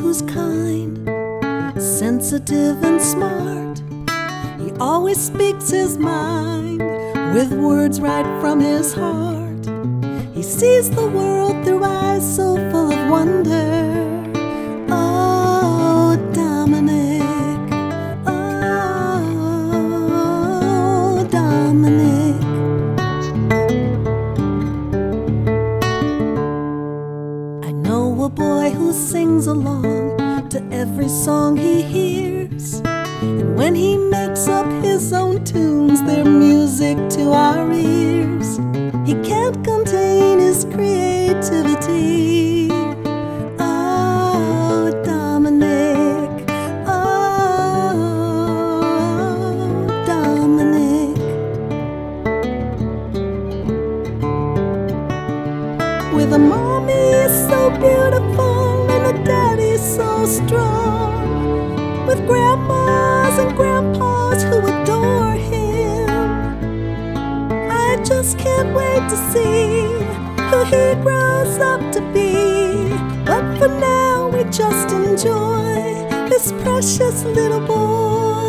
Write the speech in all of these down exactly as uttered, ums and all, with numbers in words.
who's kind, sensitive and smart. He always speaks his mind with words right from his heart. He sees the world through eyes so full of wonder. Oh, Dominic, oh, Dominic. I know a boy who sings along to every song he hears, and when he makes up his own tunes, they're music to our ears. He can't contain his creativity. Oh, Dominic, oh, Dominic. With a mommy so beautiful and a daddy so strong, with grandmas and grandpas who adore him, I just can't wait to see who he grows up to be. But for now we just enjoy this precious little boy.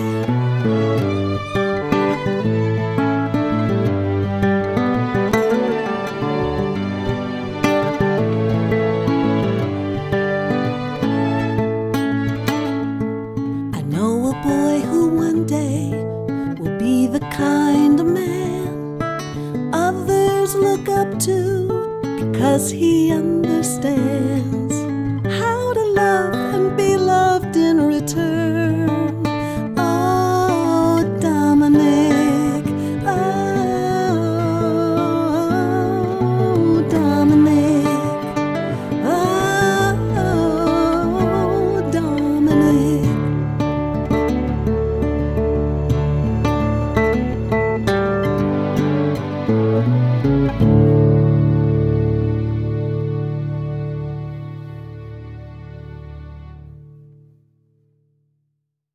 I know a boy who one day will be the kind of man others look up to, because he understands how to love and be loved in return.